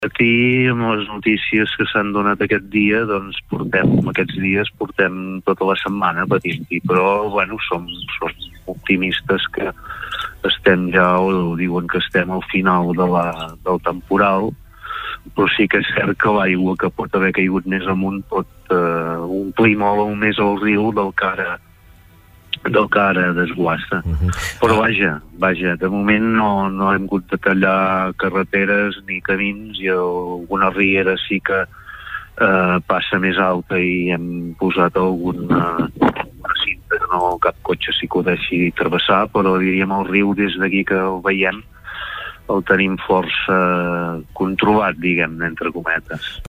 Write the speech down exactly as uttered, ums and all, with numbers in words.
Aquí, amb les notícies que s'han donat aquest dia, doncs portem, aquests dies portem tota la setmana patint-hi, però, bueno, som, som optimistes que estem ja, o diuen que estem al final de la, del temporal, però sí que és cert que l'aigua que pot haver caigut més amunt pot eh, omplir molt més el riu del que ara del que ara desguassa. Uh-huh. Però vaja, vaja, de moment no, no hem hagut de tallar carreteres ni camins, i alguna riera sí que eh, passa més alta i hem posat alguna una cinta que no cap cotxe s'hi acudeixi travessar, però diríem el riu des d'aquí que el veiem el tenim força controlat, diguem, entre cometes.